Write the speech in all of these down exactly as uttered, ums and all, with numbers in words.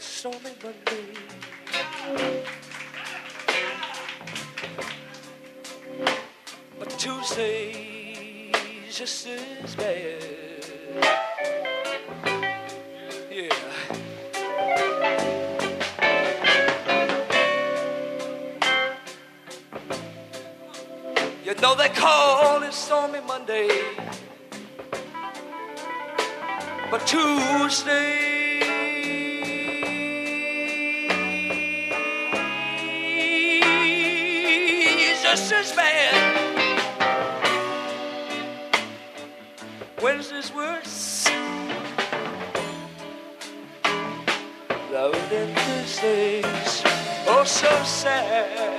stormy Monday. But Tuesday's just as bad. Yeah. You know they call it stormy Monday, but Tuesday's just as bad. Wednesday's worse. Love and Thursdays, oh so sad.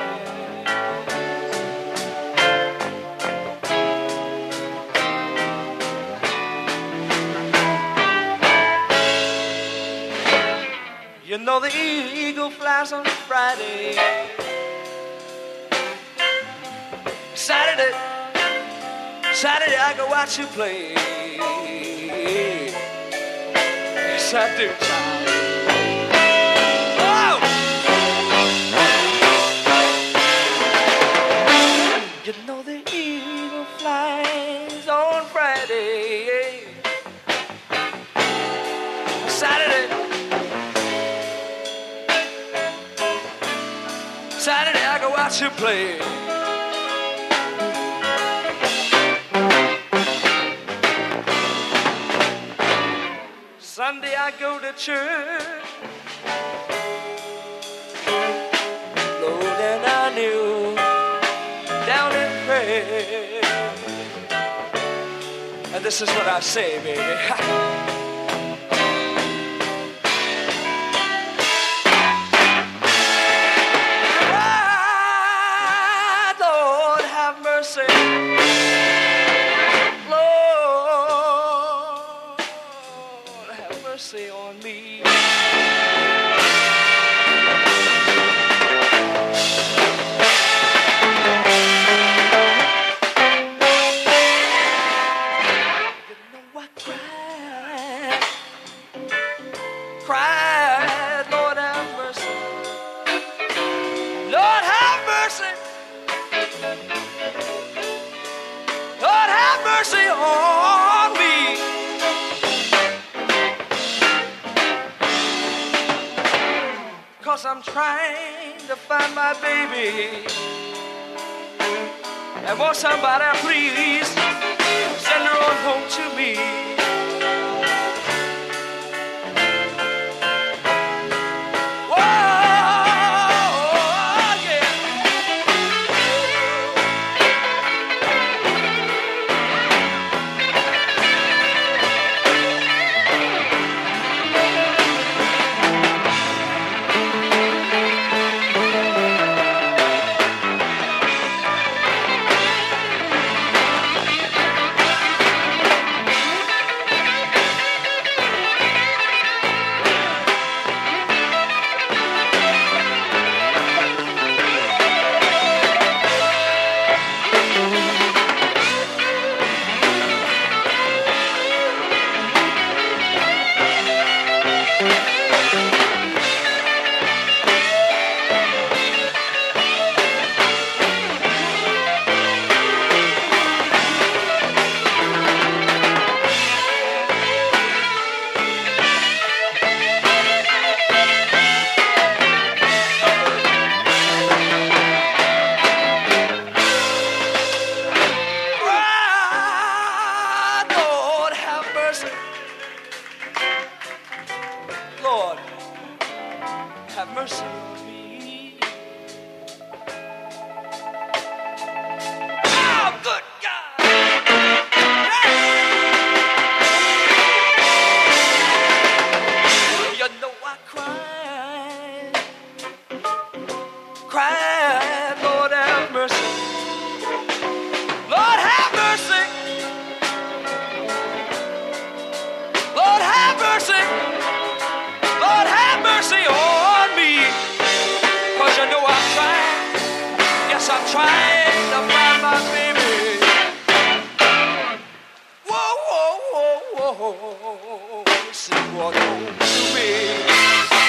You know the eagle flies on Friday. Saturday, Saturday I go watch you play. Yes, I do, child. Oh! You know the eagle flies on Friday. Saturday, Saturday I go watch you play. Sunday I go to church. Lord, and I kneel down in prayer. And this is what I say, baby. Mercy on me. You know I cried, cried, Lord have mercy, Lord have mercy, Lord have mercy on me. Cause I'm trying to find my baby, and won't somebody please send her on home to me. Lord, have mercy on me. Oh, good God. You know I cried, cried, Lord have mercy. Lord have mercy. Lord have mercy. Lord have mercy on me. Cause you know I'm trying. Yes, I'm trying to find my baby. Whoa, whoa, whoa, whoa. See what goes to me.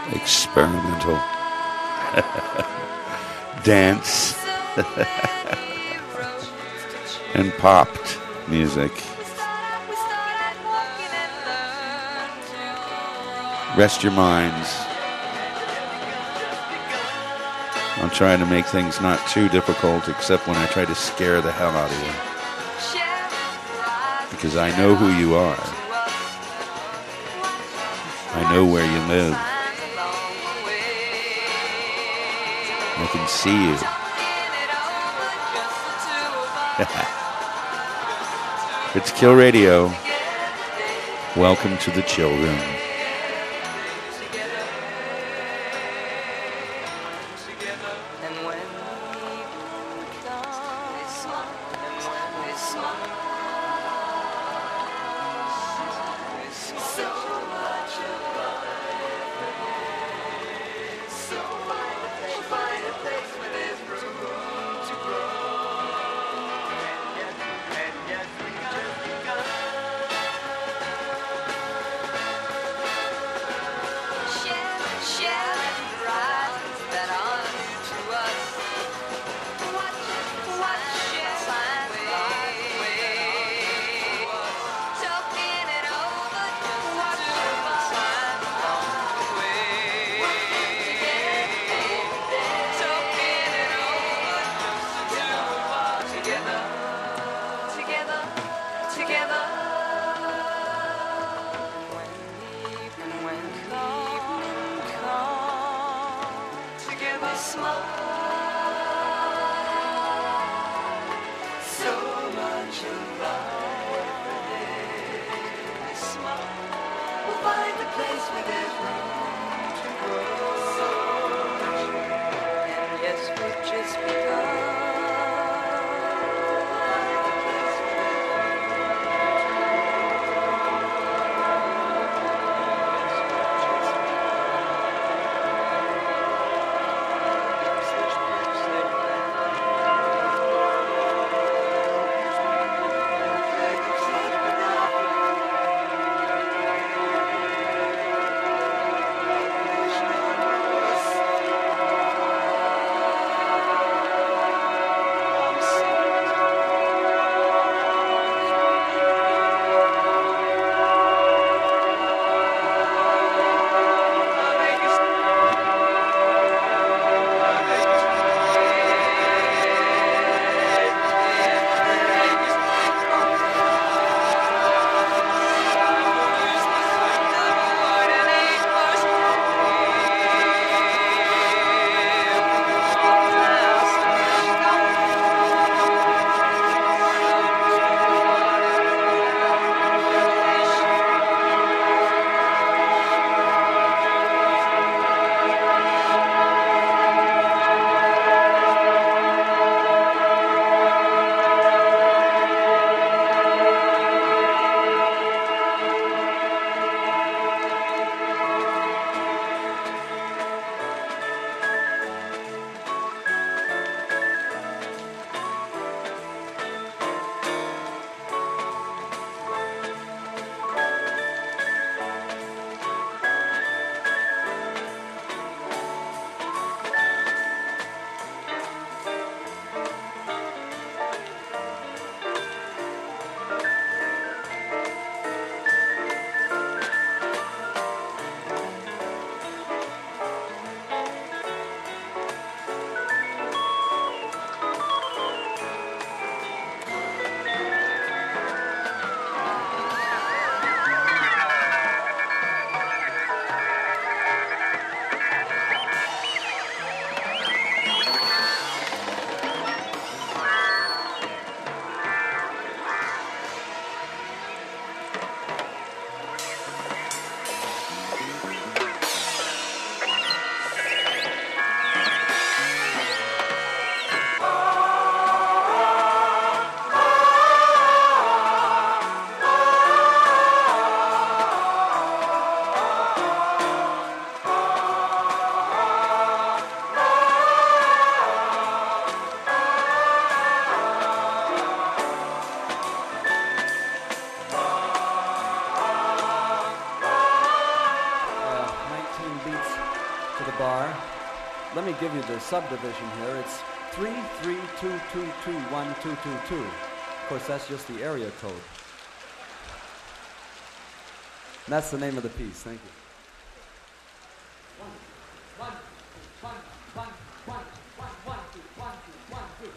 experimental dance and popped music. Rest your minds. I'm trying to make things not too difficult, except when I try to scare the hell out of you. Because I know who you are. I know where you live. I can see you. It's Kill Radio. Welcome to the chill room. give you the subdivision here. It's three three two two two one two two two. Of course, that's just the area code. And that's the name of the piece. Thank you. One, one, one, one, one, one, one, two, one, two, one, two.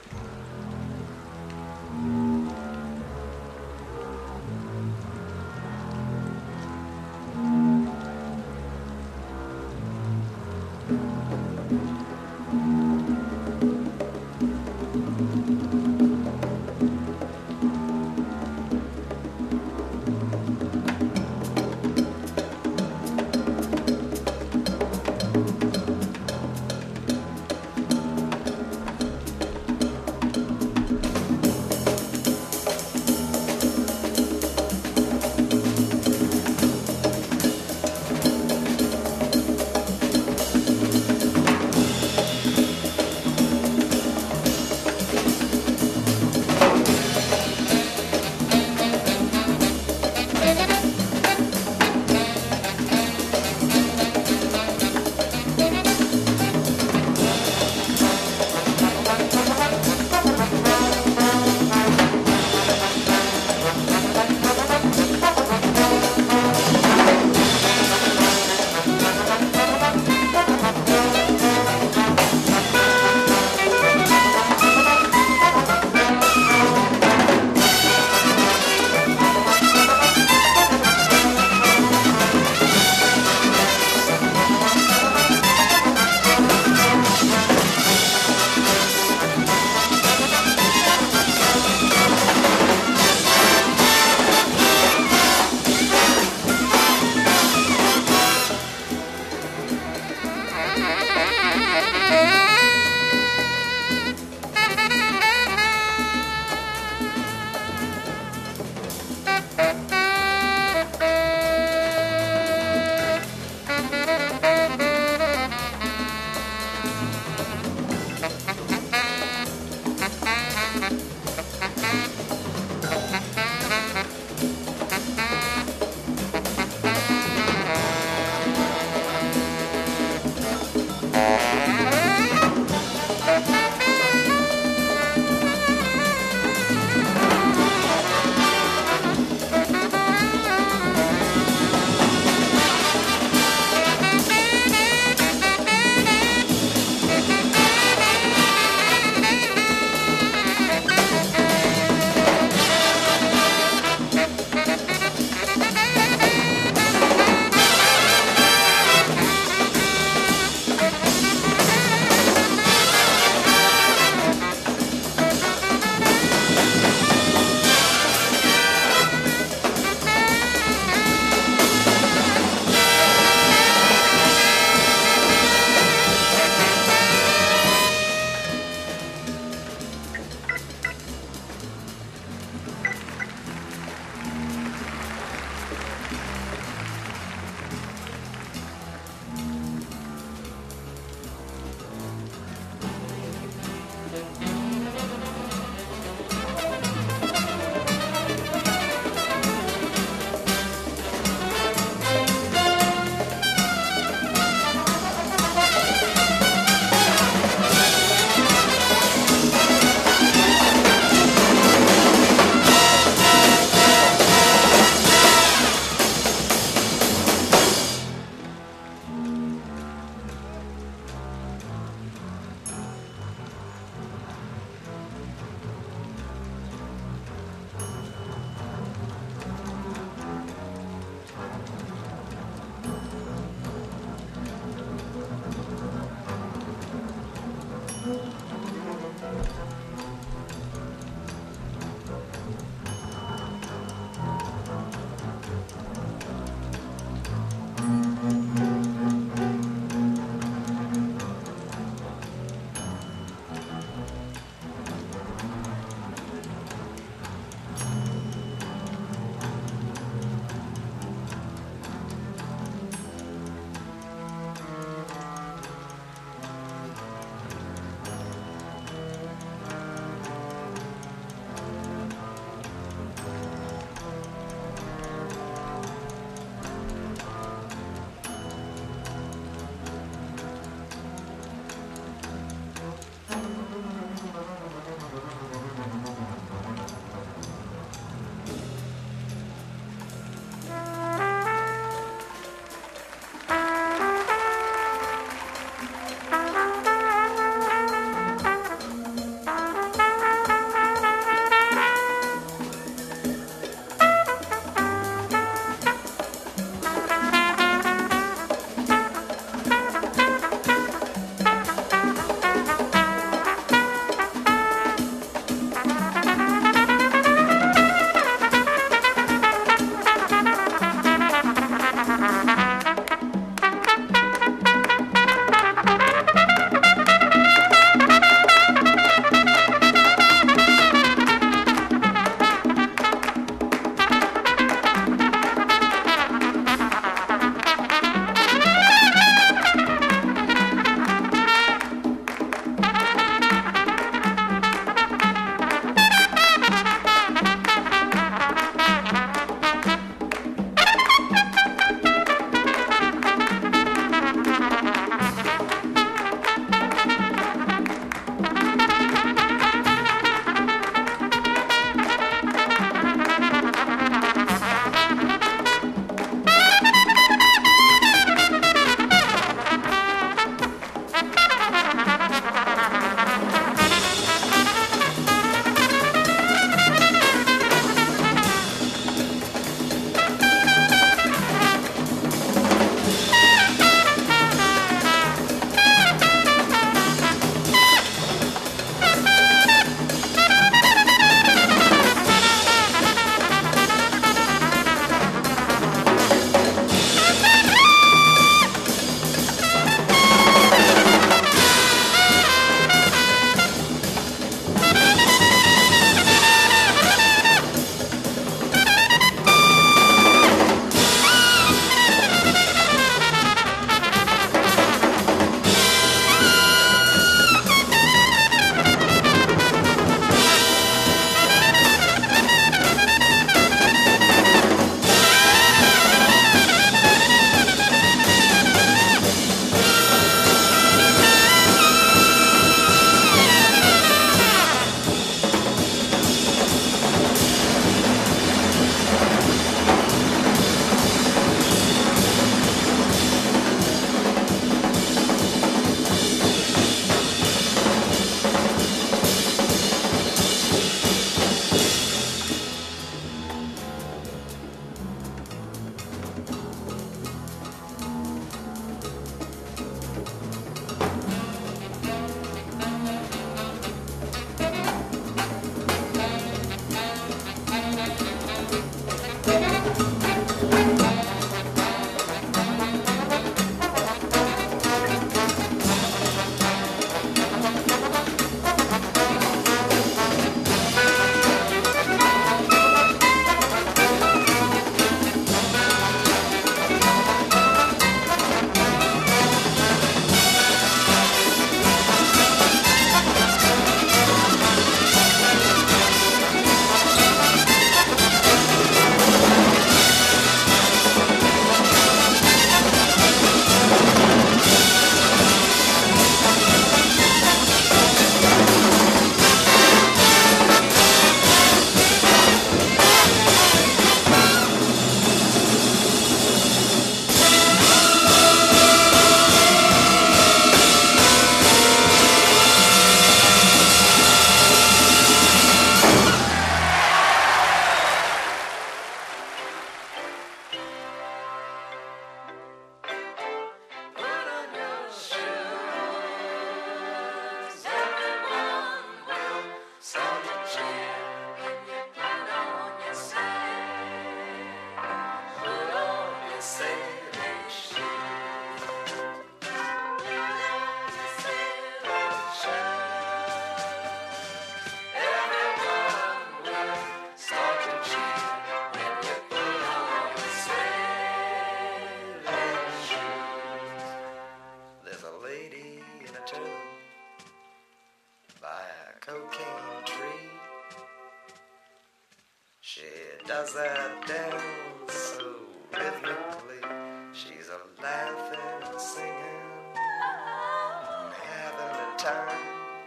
does that dance so rhythmically. She's a laughing and singing and having a time.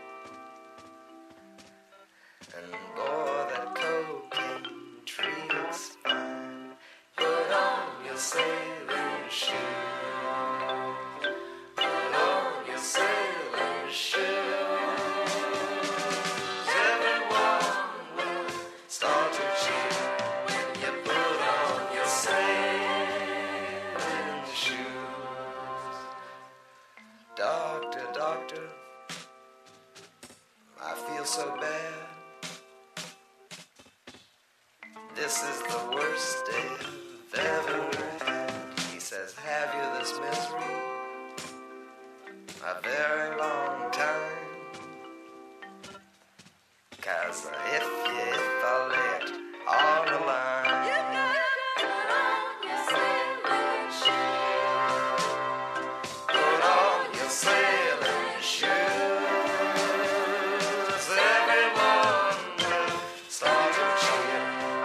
And boy, that cocaine tree looks fine. Put on your sailing shoes. Put on your sailing shoes. Everyone will start to cheer when you put on your sailing shoes. Doctor, doctor, I feel so bad. This is the worst day I've ever had. He says, have you this misery? A very long time. 'Cause if you, if I lay it on the line, you gotta put on your sailing shoes. Put on your sailing shoes. Everyone will start to cheer.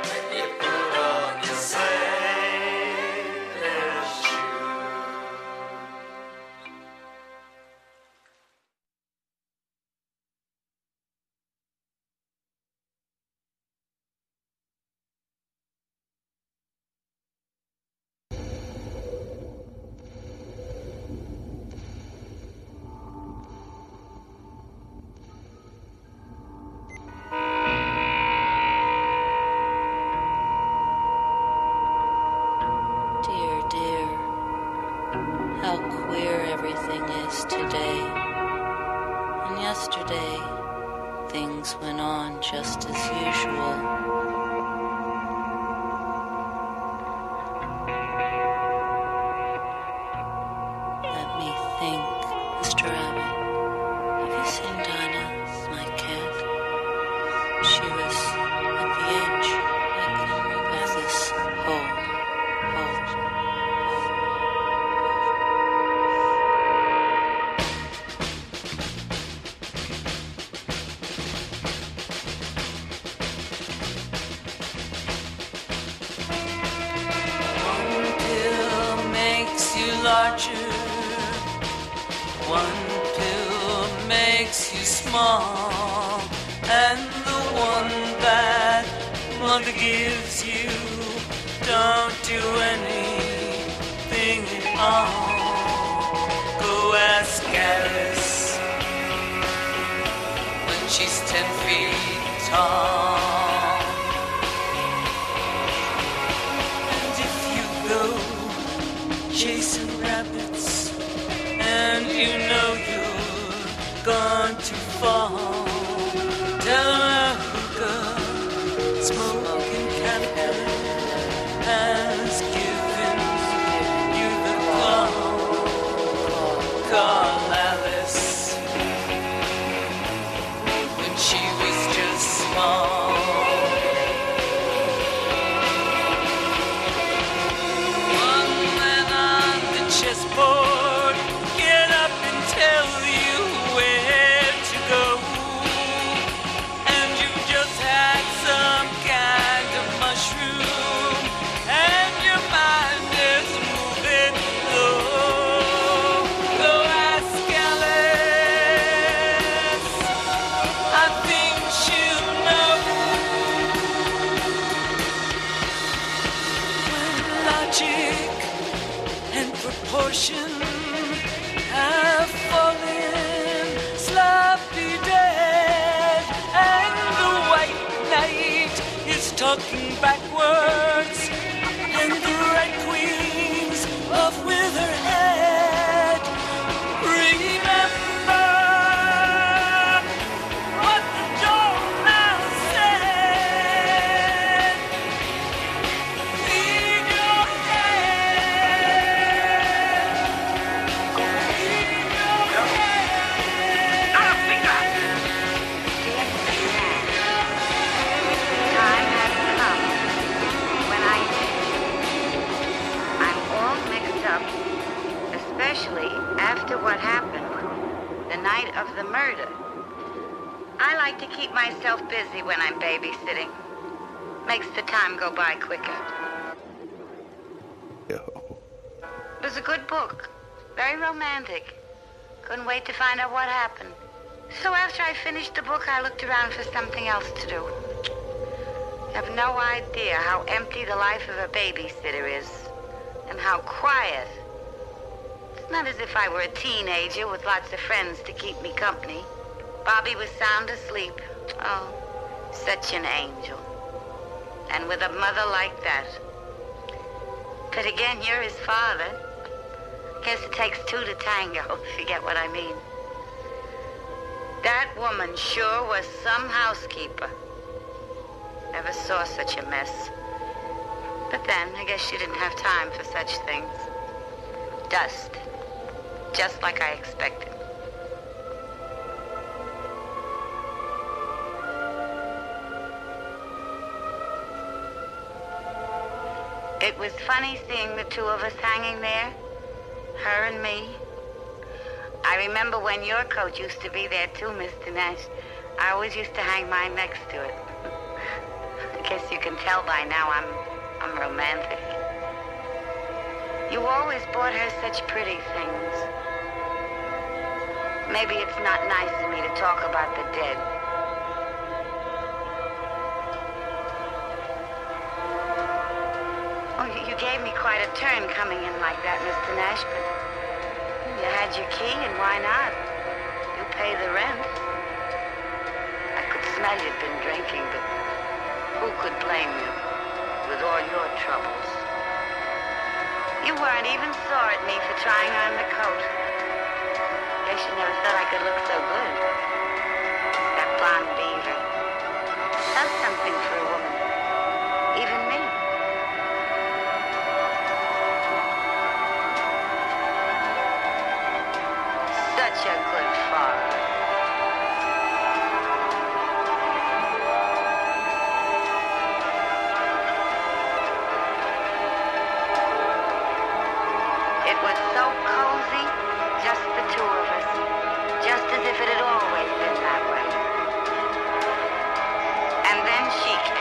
Talking backwards, and the red queens of Witherhead. Remember what the doormouse said. Leave your head. Leave your head. Time has come when I I'm all mixed up, especially after what happened the night of the murder. I like to keep myself busy when I'm babysitting. Makes the time go by quicker. Yo. It was a good book. Very romantic. Couldn't wait to find out what happened. So after I finished the book, I looked around for something else to do. You have no idea how empty the life of a babysitter is. And how quiet. It's not as if I were a teenager with lots of friends to keep me company. Bobby was sound asleep. Oh, such an angel. And with a mother like that. But again, you're his father. Guess it takes two to tango, if you get what I mean. That woman sure was some housekeeper. Never saw such a mess. But then, I guess she didn't have time for such things. Dust. Just like I expected. It was funny seeing the two of us hanging there. Her and me. I remember when your coat used to be there too, Mister Nash. I always used to hang mine next to it. I guess you can tell by now I'm, I'm romantic. You always bought her such pretty things. Maybe it's not nice of me to talk about the dead. Oh, you, you gave me quite a turn coming in like that, Mister Nash, but you had your key, and why not? You pay the rent. I could smell you'd been drinking, but who could blame you with all your troubles? You weren't even sore at me for trying on the coat. Guess you never thought I could look so good. That blonde beaver does something for a woman, even me. Such a good father. It was so cozy, just the two of us. Just as if it had always been that way. And then she came.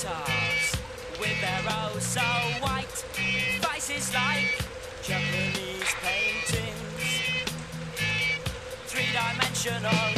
avatars with their oh so white faces like Japanese paintings, three-dimensional.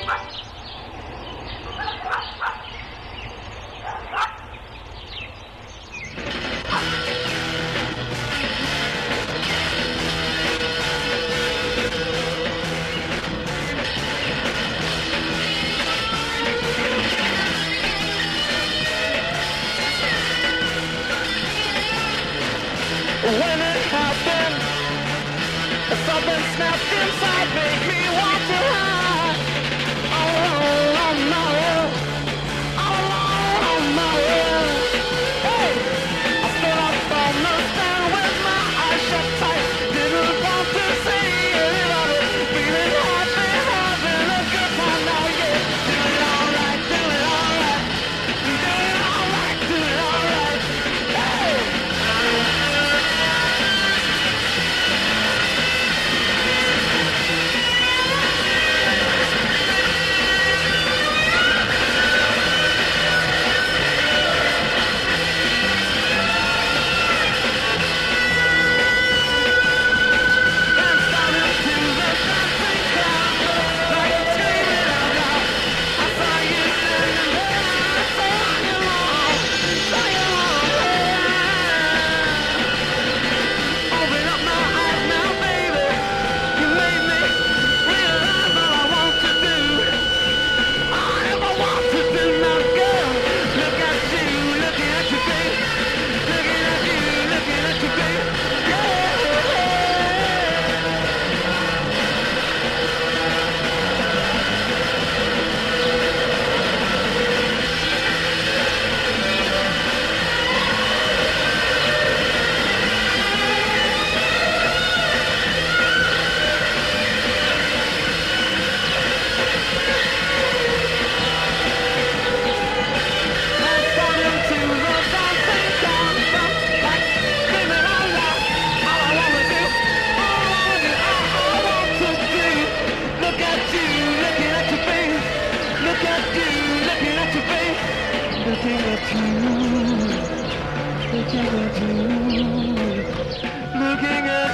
When it happened, something snapped inside, made me want to hide. All alone on my own, all alone on my own. Hey, I stood up on the stand with my eyes shut tight. Didn't want to see anybody feeling happy, having a good time now. Yeah, do it all right, do it all right, do it all right, do it all right. Hey. Looking at you, looking at you, looking at